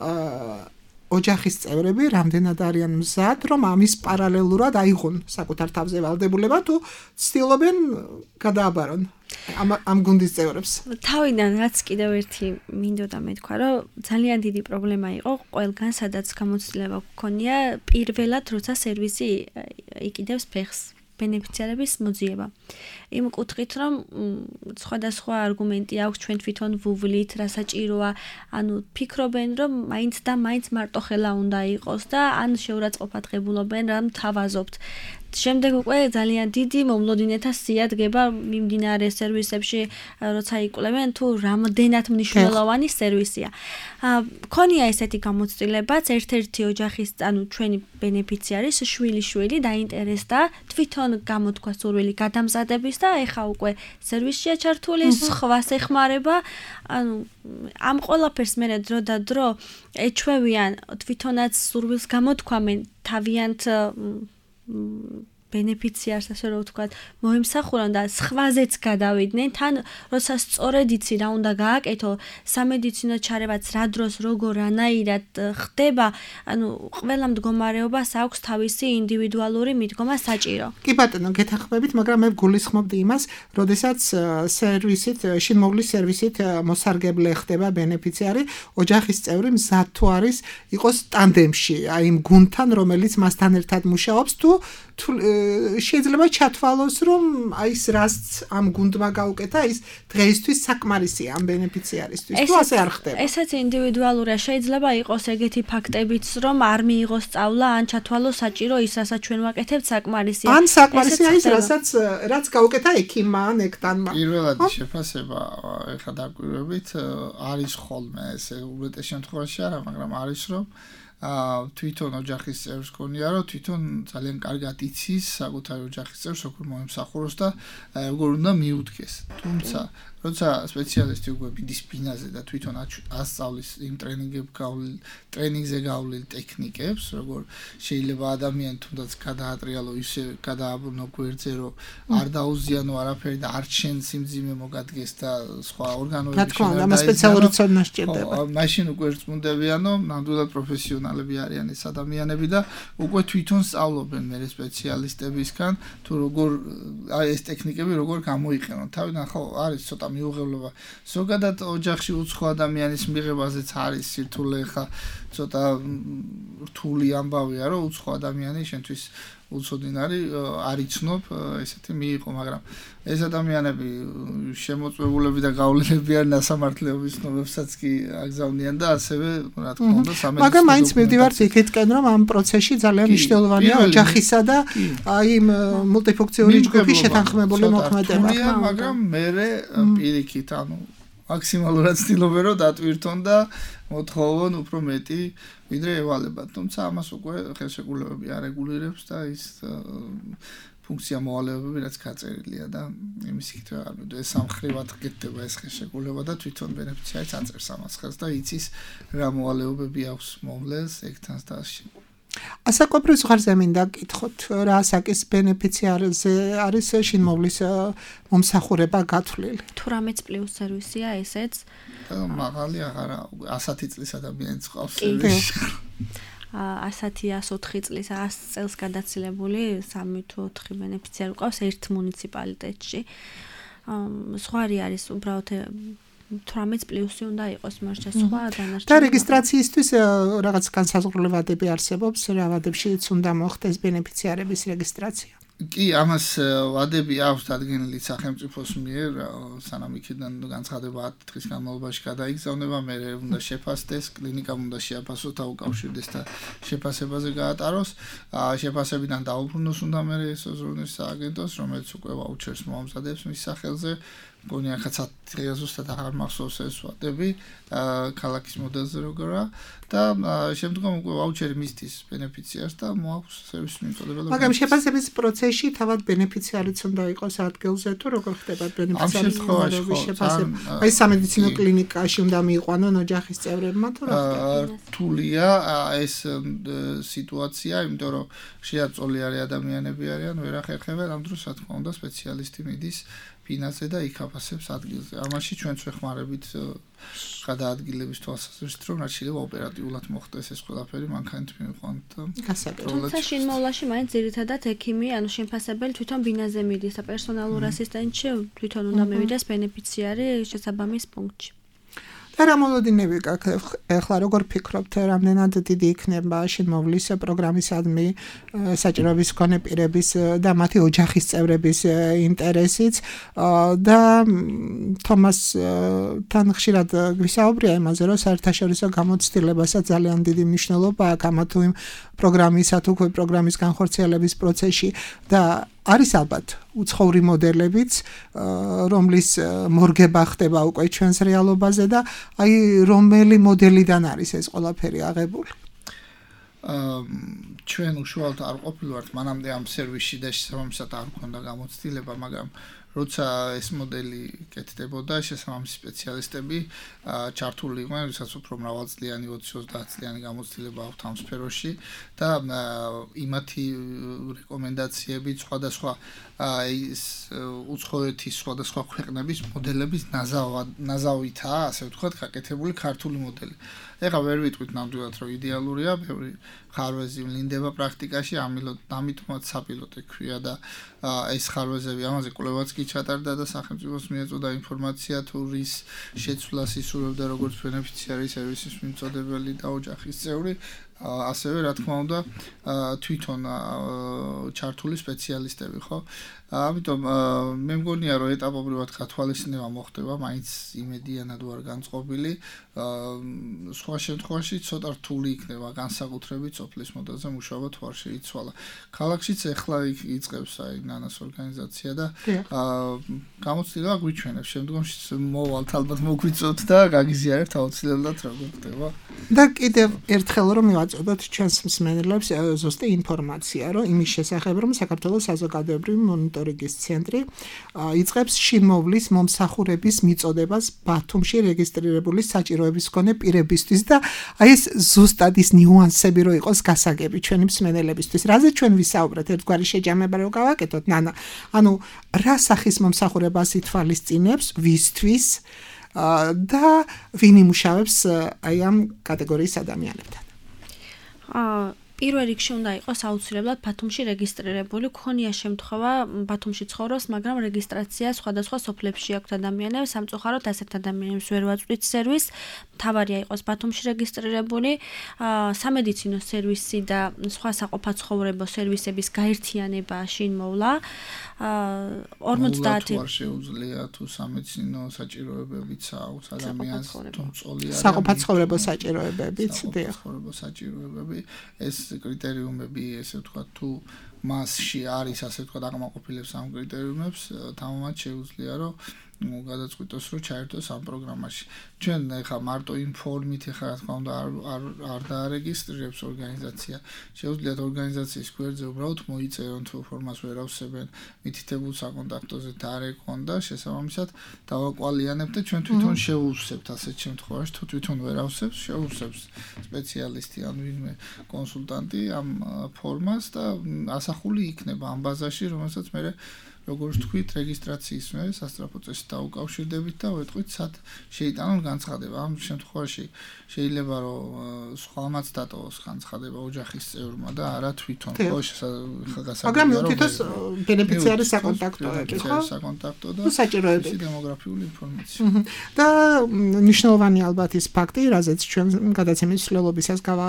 ოჯახის წევრები რამდენად არიან მზად, რომ ამის პარალელურად აიღონ საკუთარ თავზე ვალდებულება თუ ცდილობენ გადააბარონ ამ ამ გუნდის წევრებს. თავიდან რაც კიდევ ერთი მინდოდა მეთქვა, რომ ძალიან დიდი პრობლემა იყო ყველგან, სადაც გამოცდილება გქონია, პირველად როცა სერვისი იყიდებს ფეხს. ბენეფიციარების მოძიება. იმ კუთხით, რომ სხვადასხვა არგუმენტი აქვს ჩვენ თვითონ ვუვლით, რა საჭიროა, ანუ ფიქრობენ, რომ მაინც და მაინც მარტო ხელა უნდა იყოს და ან შეურაცხყოფად ღებულობენ, რომ თავაზობთ. შემდეგ უკვე ძალიან დიდი მომლოდინეთა სია დგება მიმდინარე სერვისებში, როცა იკვლევენ თუ რამდენად მნიშვნელოვანი სერვისია. მქონია ესეთი გამოცდილებაც, ერთ-ერთი ოჯახის, ანუ ჩვენი ბენეფიციარის შვილი-შვილი დაინტერესდა თვითონ გამოთქვა სურვილი გადამზადების და ეხა უკვე სერვისშია ჩართული, სხვას ეხმარება, ანუ ამ ყველაფერს მერე დრო და დრო ეჩვევიან თვითონაც სურვილს გამოთქვამენ თავიანთ ბენეფიციარს, ასე რომ ვთქვათ, მოემსახურონ და სხვაზეც გადავიდნენ, თან როცა სწორედ იცი რა უნდა გააკეთო, სამედიცინო ჩარევაც რა დროს, როგორ, რანაირად ხდება, ანუ ყველა მდგომარეობას აქვს თავისი ინდივიდუალური მიდგომა საჭირო. კი ბატონო, გეთანხმებით, მაგრამ მე გულისხმობდი იმას, როდესაც სერვისით, შინმოვლის სერვისით მოსარგებლე ხდება ბენეფიციარი, ოჯახის წევრი მზად თუ არის იყოს ტანდემში, აი იმ გუნდთან, რომელიც მასთან ერთად მუშაობს, თუ შეიძლება ჩათვალოს, რომ აი ეს რაც ამ გუნდმა გაუკეთა, ის დღეისთვის საკმარისია ამ ბენეფიციარისთვის. თუ ასე არ ხდება. ესეც ინდივიდუალურია, შეიძლება იყოს ეგეთი ფაქტებიც, რომ არ მიიღოს სწავლა, ან ჩათვალოს საჭირო ის, რასაც ჩვენ ვაკეთებთ, საკმარისია. ან საკმარისია ის, რასაც რაც გაუკეთა ექიმმა, ან ექთანმა. პირველად შეფასება, ეხლა დაკვირვებით, არის ხოლმე ესე უბრალოდ შემთხვევაში არა, მაგრამ არის რომ აა თვითონ ოჯახის წევრს გქონია, რომ თვითონ ძალიან კარგად იცის საკუთარი ოჯახის წევრს, როგორ მოემსახუროს და როგორ უნდა მიუდგეს. თუმცა როცა სპეციალისტი უკვე ბიდის ბინაზე და თვითონ ასწავლის იმ ტრენინგებ გავლილ ტრენინგზე გავლილ ტექნიკებს, როგორ შეიძლება ადამიანი თუნდაც გადაატრიალო ისე გადააბრუნო გვერდზე, რომ არ დაუზიანო არაფერი და არ ჩენ სიმძიმე მოგადგეს და სხვა ორგანოები რა თქმა უნდა, სპეციალური ცოდნა სჭირდება. მაშინ უკვე რწმუნდებიანო, ნამდვილად პროფესიონალები არიან ეს ადამიანები და უკვე თვითონ სწავლობენ მე სპეციალისტებისგან, თუ როგორ აი ეს ტექნიკები როგორ გამოიყენონ. თავიდან ხო არის ცოტა მიუღებლობა. ზოგადად ოჯახში უცხო ადამიანის მიღებაზეც არის სირთულე, ხა ცოტა რთული ამბავია, რომ უცხო ადამიანი შენთვის უცოდინარი არ იცნობ ესეთი მიიღო, მაგრამ ეს ადამიანები შემოწმებულები და გავლენები არ ნასამართლეობის ცნობებსაც კი აგზავნიან და ასევე რა თქმა უნდა სამედიცინო მაგრამ მაინც მივდივართ იქითკენ რომ ამ პროცესში ძალიან მნიშვნელოვანია ოჯახისა და აი მულტიფუნქციური ჯგუფის შეთანხმებული მოქმედება, მაგრამ მე პირიქით ანუ მაქსიმალურად ცდილობენ რომ დატვირთონ და მოთხოვონ უფრო მეტი ვიდრე ევალებათ, თუმცა ამას უკვე ხელშეკრულებები არეგულირებს და ის ფუნქცია მოვალეობები რაც გაწერილია და იმის იქით არ მიდო ეს სამხრივად გეთდება ეს ხელშეკრულება და თვითონ ბენეფიციარიც აწერს ამას ხელს და იცის რა მოვალეობები აქვს მომლელს ეგთან დასში. ასაკობრივ ზღარზე მინდა გკითხოთ რა ასაკის ბენეფიციარზე არის შინმოვლის მომსახურება გათვლილი? თვრამეტ პლუს სერვისია ესეც. მაღალი აღარა ასათი წლის ადამიანს ყავს სერვისში. ასათი ასოთხი წლის ას წელს გადაცილებული სამი თუ ოთხი ბენეფიციარი ყავს ერთ მუნიციპალიტეტში. სხვარი არის უბრალოდ თვრამეტ პლუსი უნდა იყოს მარჩა სხვა დანარჩენი. და რეგისტრაციისთვის რაღაც განსაზღვრული ვადები არსებობს, რა ვადებშიც უნდა მოხდეს ბენეფიციარების რეგისტრაცია? კი, ამას ვადები აქვს დადგენილი სახელმწიფოს მიერ, სანამ იქიდან განცხადება ათი დღის განმავლობაში გადაიგზავნება, მე უნდა შეფასდეს, კლინიკამ უნდა შეაფასოს და უკავშირდეს და შეფასებაზე გაატაროს. შეფასებიდან დაუბრუნოს უნდა მე სოზრუნის სააგენტოს, რომელიც უკვე ვაუჩერს მოამზადებს მის სახელზე. მგონი ახაც დღეს ზუსტად აღარ მახსოვს ეს ვადები, ქალაქის მოდელზე როგორა და შემდგომ უკვე ვაუჩერი მისდის ბენეფიციარს და მოაქვს სერვისის მიწოდება. მაგრამ შეფასების პროცესში თავად ბენეფიციარიც უნდა იყოს ადგილზე თუ როგორ ხდება ბენეფიციარის შეფასება? აი სამედიცინო კლინიკაში უნდა მიიყვანონ ოჯახის წევრებმა თუ რა ხდება? რთულია ეს სიტუაცია, იმიტომ რომ შეა წოლიარი ადამიანები არიან, ვერ ახერხებენ ამ დროს რა თქმა უნდა სპეციალისტი მიდის ფინანსზე და იქაფასებს ადგილზე. ამაში ჩვენც ვეხმარებით გადაადგილების თვალსაზრისით, რომ რაც შეიძლება ოპერატიულად მოხდეს ეს ყველაფერი მანქანით მივიყვანთ. თუმცა შინმოვლაში მაინც ძირითადად ექიმი, ანუ შემფასებელი თვითონ ბინაზე მიდის და პერსონალურ ასისტენტში თვითონ უნდა მივიდეს ბენეფიციარი შესაბამის პუნქტში. და რა მოლოდინები გაქვთ ახლა როგორ ფიქრობთ რამდენად დიდი იქნება შინმოვლის პროგრამისადმი საჭიროების მქონე პირების და მათი ოჯახის წევრების ინტერესიც და თომასთან ხშირად გვისაუბრია იმაზე რომ საერთაშორისო გამოცდილებასაც ძალიან დიდი მნიშვნელობა აქვს ამა თუ იმ პროგრამისა თუ პროგრამის განხორციელების პროცესში და არის ალბათ უცხოური მოდელებიც რომლის მორგება ხდება უკვე ჩვენს რეალობაზე და აი რომელი მოდელიდან არის ეს ყველაფერი აღებული? ჩვენ უშუალოდ არ ყოფილვართ მანამდე ამ სერვისში და შესაბამისად არ მქონდა გამოცდილება, მაგრამ როცა ეს მოდელი კეთდებოდა, შესაბამისი სპეციალისტები ჩართული იყვნენ, ვისაც უფრო მრავალწლიანი ოცი ოცდაათ წლიანი გამოცდილება აქვს ამ სფეროში და იმათი რეკომენდაციები სხვადასხვა ის უცხოეთის სხვადასხვა ქვეყნების მოდელების ნაზავითაა, ასე ვთქვათ, გაკეთებული ქართული მოდელი. ეხლა ვერ ვიტყვით ნამდვილად რომ იდეალურია, ბევრი ხარვეზი ვლინდება პრაქტიკაში, ამიტომაც საპილოტე ქვია და ეს ხარვეზები ამაზე კვლევაც კი ჩატარდა და სახელმწიფოს მიეწოდა ინფორმაცია თუ რის შეცვლას ისურვებდა როგორც ბენეფიციარი სერვისის მიმწოდებელი და ოჯახის წევრი, ასევე რა თქმა უნდა თვითონ ჩართული სპეციალისტები, ხო? ამიტომ მე მგონია რომ ეტაპობრივად გათვალისწინება მოხდება, მაინც იმედიანად ვარ განწყობილი. სხვა შემთხვევაში ცოტა რთული იქნება განსაკუთრებით სოფლის მოდელზე მუშაობა თუ არ შეიცვალა. ქალაქშიც ეხლა იწყებს აი ნანას ორგანიზაცია და გამოცდილება გვიჩვენებს. შემდგომში მოვალთ ალბათ მოგვიწოთ და გაგიზიარებთ აუცილებლად როგორ ხდება. და კიდევ ერთხელ რომ მივაწოდოთ ჩვენს მსმენელებს ზუსტი ინფორმაცია, რომ იმის შესახებ, რომ საქართველოს საზოგადოებრივი მონიტორინგის ცენტრი იწყებს შინმოვლის მომსახურების მიწოდებას ბათუმში რეგისტრირებული საჭიროების მქონე პირებისთვის და აი ეს ზუსტად ის ნიუანსები რო იყოს გასაგები ჩვენი მსმენელებისთვის. რაზე ჩვენ ვისაუბრეთ ერთგვარი შეჯამება რო გავაკეთოთ, ნანა. ანუ რა სახის მომსახურებას ითვალისწინებს, ვისთვის და ვინ იმუშავებს აი ამ კატეგორიის ადამიანებთან? აა პირველ რიგში უნდა იყოს აუცილებლად ბათუმში რეგისტრირებული, ქონია შემთხვევა ბათუმში ცხოვრობს, მაგრამ რეგისტრაცია სხვადასხვა სოფლებში აქვს ადამიანებს, სამწუხაროდ ასეთ ადამიანებს ვერ ვაწვდით სერვისს. მთავარია იყოს ბათუმში რეგისტრირებული, სამედიცინო სერვისი და სხვა საყოფაცხოვრებო სერვისების გაერთიანება შინ მოვლა. ორმოცდაათი ვარ შეუძლია თუ სამედიცინო საჭიროებებიც აქვს ადამიანს, თუ მწოლი არის საყოფაცხოვრებო საჭიროებებიც, დიახ. საყოფაცხოვრებო საჭიროებები, ეს კრიტერიუმები, ესე ვთქვათ, თუ მასში არის, ასე ვთქვათ, აკმაყოფილებს ამ კრიტერიუმებს, თამამად შეუძლია, რომ ну გადაწყვიტოს რომ ჩაერთოს ამ პროგრამაში. ჩვენ ეხა მარტო ინფორმით ეხა რა თქმა უნდა არ არ არ დაარეგისტრირებს ორგანიზაცია. შეუძლიათ ორგანიზაციის გვერდზე უბრალოდ მოიწერონ თუ ფორმას ვერ ავსებენ, მითითებულ საკონტაქტოზე დაარეკონ და შესაბამისად დავაკვალიანებთ და ჩვენ თვითონ შევუსებთ ასეთ შემთხვევაში თუ თვითონ ვერ ავსებს, შევუსებს სპეციალისტი ან ვინმე კონსულტანტი ამ ფორმას და ასახული იქნება ამ ბაზაში, რომელსაც მე როგორც თქვით, რეგისტრაციის მერე სასწრაფო წესით დაუკავშირდებით და ვეთქვით, სად შეიტანონ განცხადება. ამ შემთხვევაში შეიძლება რომ სხვამაც დატოვოს განცხადება ოჯახის წევრმა და არა თვითონ. ხო, ხალხასა. მაგრამ თვითონ ბენეფიციარის საკონტაქტოები, ხო? საკონტაქტო და საჭიროებები. დემოგრაფიული ინფორმაცია. და ნიშნულოვანი ალბათ ის ფაქტი, რაზეც ჩვენ გადაცემის მსვლელობისას გავა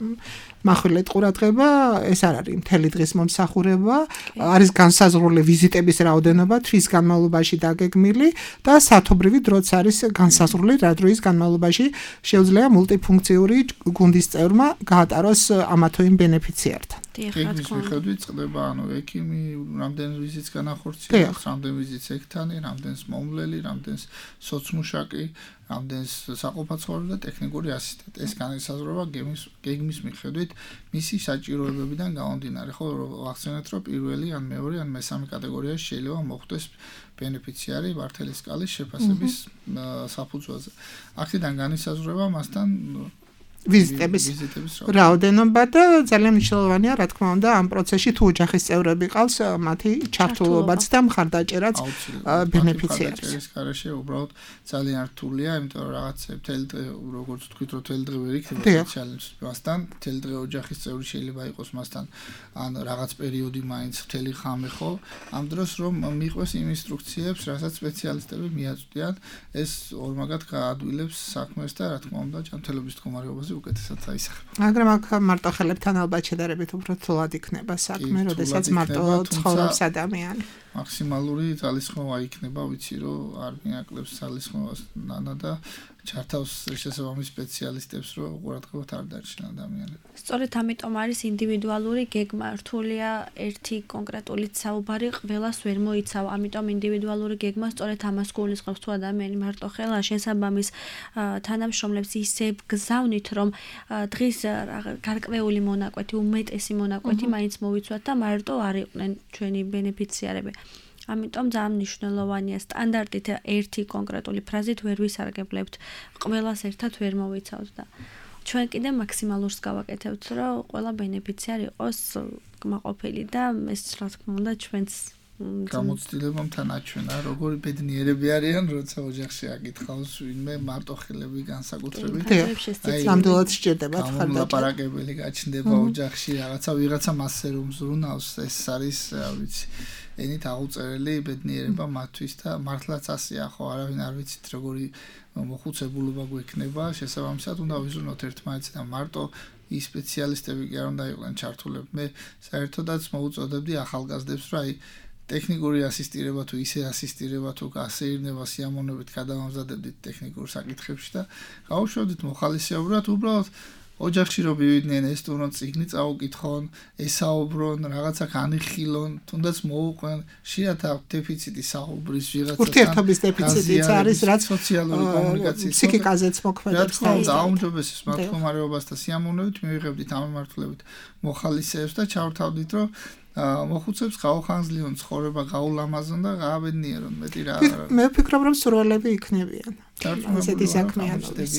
მახვილეთ ყურადღება, ეს არ არის მთელი დღის მომსახურება, არის განსაზღვრული ვიზიტების რაოდენობა თვის განმავლობაში დაგეგმილი და სათობრივი დროც არის განსაზღვრული რა დროის განმავლობაში შეუძლია მულტიფუნქციური გუნდის წევრმა გაატაროს ამა თუ იმ ბენეფიციართან. ეგის მიხედვით წყდება, ანუ ექიმი რამდენ ვიზიტს განახორციელებს, რამდენ ვიზიტს ექთანი, რამდენს მომვლელი, რამდენს სოცმუშაკი, რამდენს საყოფაცხოვრებო და ტექნიკური ასისტენტი. ეს განისაზღვრება გეგმის გეგმის მიხედვით მისი საჭიროებებიდან გამომდინარე. ხო, ახსენეთ, რომ პირველი ან მეორე ან მესამე კატეგორიაში შეიძლება მოხვდეს ბენეფიციარი მართლის სკალის შეფასების საფუძველზე. აქედან განისაზღვრება მასთან ვიზიტების რაოდენობა და ძალიან მნიშვნელოვანია, რა თქმა უნდა, ამ პროცესში თუ ოჯახის წევრები ყავს, მათი ჩართულობაც და მხარდაჭერაც ბენეფიციარს. ეს გარშე უბრალოდ ძალიან რთულია, იმიტომ რომ რაღაც მთელი დღე, როგორც თქვით, რომ მთელი დღე ვერ იქნება სოციალიზმის მასთან, მთელი დღე ოჯახის წევრი შეიძლება იყოს მასთან, ან რაღაც პერიოდი მაინც მთელი ხამე ხო, ამ დროს რომ მიყვეს იმ ინსტრუქციებს, რასაც სპეციალისტები მიაწვდიან, ეს ორმაგად გაადვილებს საქმეს და რა თქმა უნდა, ჯანმრთელობის მდგომარეობას უკეთესად აისახება. მაგრამ აქ მარტო ხელებთან ალბათ შედარებით უფრო თულად იქნება საქმე, როდესაც მარტო ცხოვრობს ადამიანი. მაქსიმალური ძალისხმევა იქნება, ვიცი რომ არ მიაკლებს ძალისხმევას ნანა და ჩართავს შესაბამის სპეციალისტებს, რომ ყურადღებათ არ დარჩენ ადამიანები. სწორედ ამიტომ არის ინდივიდუალური გეგმა, რთულია ერთი კონკრეტული საუბარი ყველას ვერ მოიცავ, ამიტომ ინდივიდუალური გეგმა სწორედ ამას გულისხმობს, თუ ადამიანი მარტო ხელა შესაბამის თანამშრომლებს ისე გზავნით, რომ დღის გარკვეული მონაკვეთი, უმეტესი მონაკვეთი მაინც მოვიცვათ და მარტო არ იყვნენ ჩვენი ბენეფიციარები. ამიტომ ძალიან მნიშვნელოვანია სტანდარტით ერთი კონკრეტული ფრაზით ვერ ვისარგებლებთ, ყველას ერთად ვერ მოვიცავთ და ჩვენ კიდე მაქსიმალურს გავაკეთებთ, რომ ყველა ბენეფიციარი იყოს კმაყოფილი და ეს რა თქმა უნდა ჩვენს გამოცდილებამთან აჩვენა, როგორი ბედნიერები არიან, როცა ოჯახში აკითხავს ვინმე მარტოხელები განსაკუთრებით. ნამდვილად სჭირდებათ ხარდაჭერა. ლაპარაკებელი გაჩნდება ოჯახში, რაღაცა ვიღაცა მასზე რომ ზრუნავს, ეს არის, რა ვიცი, ენით აღუწერელი ბედნიერება მათთვის და მართლაც ასეა, ხო, არავინ არ ვიცით როგორი მოხუცებულობა გვექნება, შესაბამისად უნდა ვიზრუნოთ ერთმანეთს და მარტო ის სპეციალისტები კი არ უნდა იყვნენ ჩართულები. მე საერთოდაც მოუწოდებდი ახალგაზრდებს, რომ აი ტექნიკური ასისტირება თუ ისე ასისტირება თუ გასეირნება სიამოვნებით გადავამზადებდით ტექნიკურ საკითხებში და გავუშვებდით მოხალისეურად უბრალოდ ოჯახში რომ მივიდნენ ეს თუნდაც წიგნი წაუკითხონ, ესაუბრონ, რაღაცა განიხილონ, თუნდაც მოუყვენ, შეიძლება დეფიციტი საუბრის ვიღაცასთან. ურთიერთობის დეფიციტიც არის, რაც სოციალური კომუნიკაციის ფსიქიკაზეც მოქმედებს. რა თქმა უნდა, აუმჯობესებს მათ მდგომარეობას და სიამოვნებით მივიღებდით ამ მიმართულებით მოხალისეებს და ჩავრთავდით, რომ მოხუცებს გაუხანძლიონ ცხოვრება, გაულამაზონ და გააბედნიერონ მეტი რა. მე ვფიქრობ, რომ სურვილები იქნებიან. ასეთი საქმიანობის.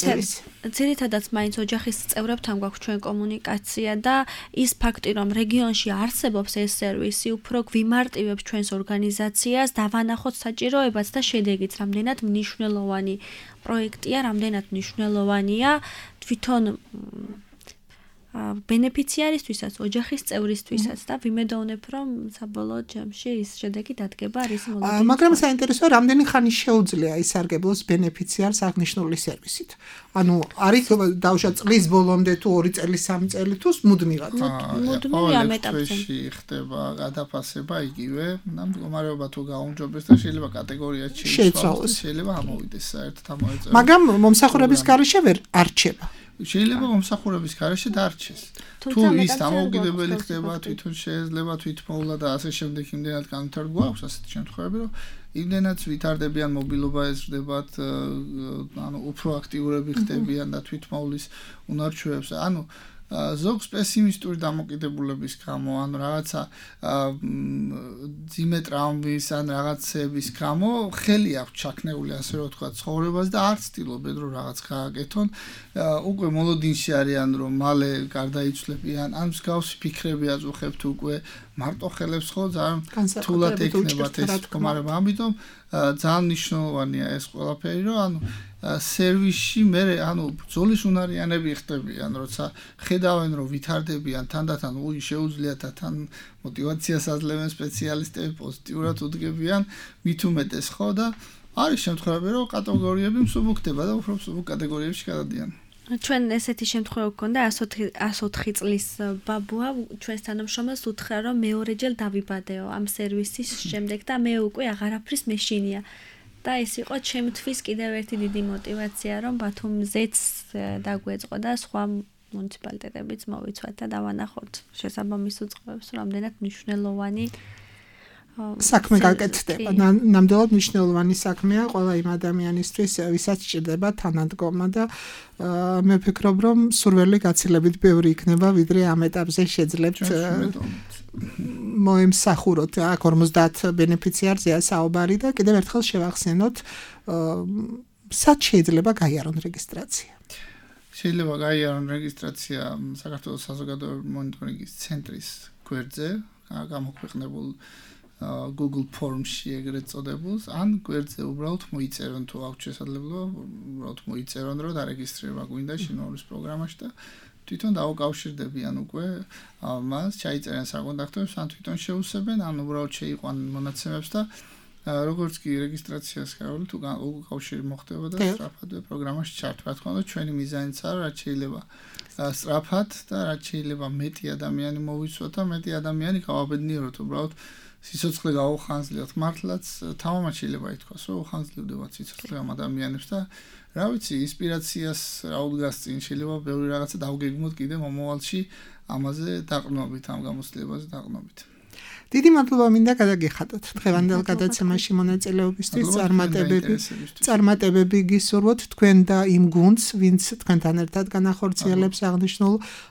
ძირითადად მაინც ოჯახის წევრებთან გვაქვს ჩვენ კომუნიკაცია და ის ფაქტი, რომ რეგიონში არსებობს ეს სერვისი, უფრო გვიმარტივებს ჩვენს ორგანიზაციას, დავანახოთ საჭიროებაც და შედეგიც, რამდენად მნიშვნელოვანი პროექტია, რამდენად მნიშვნელოვანია თვითონ ბენეფიციარისთვისაც, ოჯახის წევრისთვისაც და ვიმედოვნებ, რომ საბოლოო ჯამში ის შედეგი დადგება არის მოლოდინის. მაგრამ საინტერესოა, რამდენი ხანი შეუძლია ისარგებლოს ბენეფიციარს აღნიშნული სერვისით. ანუ არის დავშა წლის ბოლომდე თუ ორი წელი, სამი წელი თუ მუდმივად. მუდმივი ამ ეტაპზე ხდება გადაფასება იგივე, ამ მდგომარეობა თუ გაუმჯობეს და შეიძლება კატეგორია შეიცვალოს, შეიძლება ამოვიდეს საერთოდ ამოეწევა. მაგრამ მომსახურების გარეშე ვერ არჩება. შეიძლება მომსახურების გარეშე დარჩეს. თუ ის დამოუკიდებელი ხდება, თვითონ შეიძლება თვითმოვლა და ასე შემდეგ, იმდენად განვითარდა გვაქვს ასეთი შემთხვევები, რომ იმდენად ვითარდებიან მობილობა ეზრდებათ, ანუ უფრო აქტიურები ხდებიან და თვითმოვლის უნარჩვევებს. ანუ ზოგ პესიმისტური დამოკიდებულების გამო, ანუ რაღაცა ძიმე ტრამვის ან რაღაცების გამო ხელი აქვს ჩაქნეული, ასე რომ ვთქვა, ცხოვრებას და არ ცდილობენ რომ რაღაც გააკეთონ. უკვე მოლოდინში არიან რომ მალე გარდაიცვლებიან, ან მსგავსი ფიქრები აწუხებთ უკვე მარტო ხელებს ხო ძალიან თულად ექნებათ ეს მდგომარეობა. ამიტომ ძალიან მნიშვნელოვანია ეს ყველაფერი, რომ ანუ სერვისში მე ანუ ბრძოლის უნარიანები ხდებიან, როცა ხედავენ რომ ვითარდებიან თანდათან, უი შეუძლიათ და თან мотивაციას აძლევენ სპეციალისტები, პოზიტიურად უდგებიან, მით უმეტეს ხო და არის შემთხვევები რომ კატეგორიები მსუბუქდება და უფრო მსუბუქ კატეგორიებში გადადიან. ჩვენ ესეთი შემთხვევა გქონდა εκατო ოთხი წლის ბაბუა ჩვენს თანამშრომელს უთხრა რომ მეორეჯერ დავიბადეო ამ სერვისის შემდეგ და მე უკვე აღარაფრის მეშინია. და ეს იყო ჩემთვის კიდევ ერთი დიდი мотиваცია რომ ბათუმზეც დაგვეწყო და სხვა მუნიციპალიტეტებიც მოვიცვათ და დავანახოთ შესაბამის უწყებებს რამდენად მნიშვნელოვანი საქმე გაკეთდება. ნამდვილად მნიშვნელოვანი საქმეა ყველა იმ ადამიანისთვის, ვისაც სჭირდება თანადგომა და მე ვფიქრობ, რომ სურველი გაცილებით ბევრი იქნება, ვიდრე ამ ეტაპზე შეძლებთ მოემსახუროთ. აქ ორმოცდაათ ბენეფიციარზეა საუბარი და კიდევ ერთხელ შევახსენოთ, სად შეიძლება გაიარონ რეგისტრაცია. შეიძლება გაიარონ რეგისტრაცია საქართველოს საზოგადოებრივი მონიტორინგის ცენტრის გვერდზე, გამოქვეყნებულ Google Forms-ში ეგრეთ წოდებულს, ან გვერდზე უბრალოდ მოიწერონ თუ აქვს შესაძლებლობა, უბრალოდ მოიწერონ რომ დარეგისტრირება გვინდა შინაურის პროგრამაში და თვითონ დაუკავშირდებიან უკვე მას, ჩაიწერენ საკონტაქტოებს, ან თვითონ შეუსებენ, ან უბრალოდ შეიყვანენ მონაცემებს და როგორც კი რეგისტრაციას გავავლით, თუ უკავშირი მოხდება და სწრაფად პროგრამაში ჩართვა. რა თქმა უნდა, ჩვენი მიზანიც არა, რაც შეიძლება სწრაფად და რაც შეიძლება მეტი ადამიანი მოვიცვათ და მეტი ადამიანი გავაბედნიეროთ, უბრალოდ სიცოცხლე გაუხანძლიოთ. მართლაც თამამად შეიძლება ითქვას, რომ უხანძლიდებათ სიცოცხლე ამ ადამიანებს და რა ვიცი, ინსპირაციას რა უდგას წინ, შეიძლება ბევრი რაღაცა დავგეგმოთ კიდე მომავალში ამაზე დაყრდნობით, ამ გამოცდილებაზე დაყრდნობით. დიდი მადლობა მინდა გადაგიხადოთ დღევანდელ გადაცემაში მონაწილეობისთვის, წარმატებები წარმატებები გისურვოთ თქვენ და იმ გუნდს, ვინც თქვენთან ერთად განახორციელებს აღნიშნულ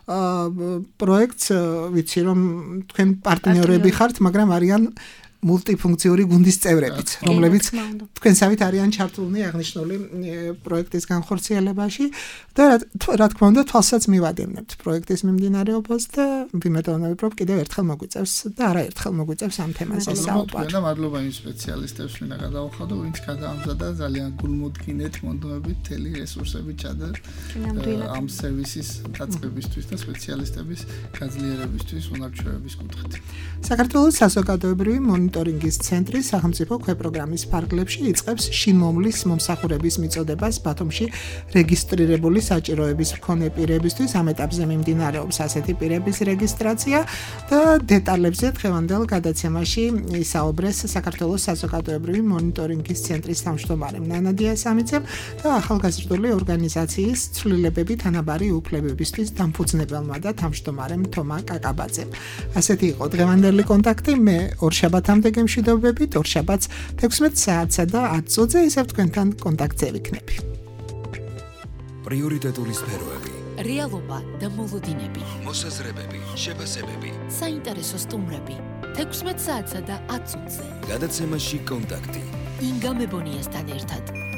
პროექტს. ვიცი რომ თქვენ პარტნიორები ხართ, მაგრამ არიან მულტიფუნქციური გუნდის წევრებიც, რომლებიც თქვენსავით არიან ჩართულნი აღნიშნული პროექტის განხორციელებაში და რა თქმა უნდა თვალსაც მივადევნებთ პროექტის მიმდინარეობას და ვიმედოვნებ რომ კიდევ ერთხელ მოგვიწევს და არაერთხელ მოგვიწევს ამ თემაზე საუბარი. და მადლობა იმ სპეციალისტებს, ვინც გადაუხადო, ვინც გადაამზადა ძალიან გულმოდგინეთ მონდომებით მთელი რესურსები ჩადა ამ სერვისის დაწყებისთვის და სპეციალისტების გაძლიერებისთვის უნარჩვევების კუთხით. საქართველოს საზოგადოებრივი მონიტორინგის ცენტრი სახელმწიფო ქვეპროგრამის ფარგლებში იწყებს შინმომლის მომსახურების მიწოდებას ბათუმში რეგისტრირებული საჭიროების მქონე პირებისთვის. ამ ეტაპზე მიმდინარეობს ასეთი პირების რეგისტრაცია და დეტალებზე დღევანდელ გადაცემაში ისაუბრეს საქართველოს საზოგადოებრივი მონიტორინგის ცენტრის თავმჯდომარე ნანადია სამიცემ და ახალგაზრდული ორგანიზაციის ცვლილებები თანაბარი უფლებებისთვის დამფუძნებელმა და თავმჯდომარემ თომა კაკაბაძემ. ასეთი იყო დღევანდელი კონტაქტი. მე ორშაბათამდე გემშვიდობებით, ორშაბათს თექვსმეტ საათსა და ათ წუთზე ისევ თქვენთან კონტაქტზე ვიქნები. პრიორიტეტული სფეროები, რეალობა და მოლოდინები, მოსაზრებები, შეფასებები, საინტერესო სტუმრები, თექვსმეტ საათსა და ათ წუთზე. გადაცემაში კონტაქტი. ინგა მებონიასთან ერთად.